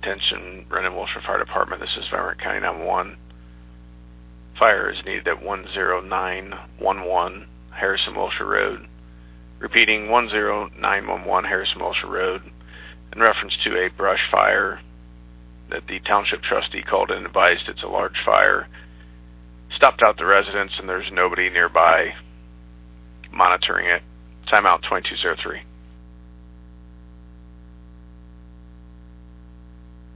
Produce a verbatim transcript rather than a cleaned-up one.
Attention, Brendan Wilshire Fire Department. This is Valorant County nine one one. Fire is needed at one zero nine one one Harrison Wilshire Road. Repeating, one zero nine one one Harrison Wilshire Road, in reference to a brush fire that the township trustee called in and advised it's a large fire. Stopped out the residence and there's nobody nearby monitoring it. Timeout twenty-two oh three.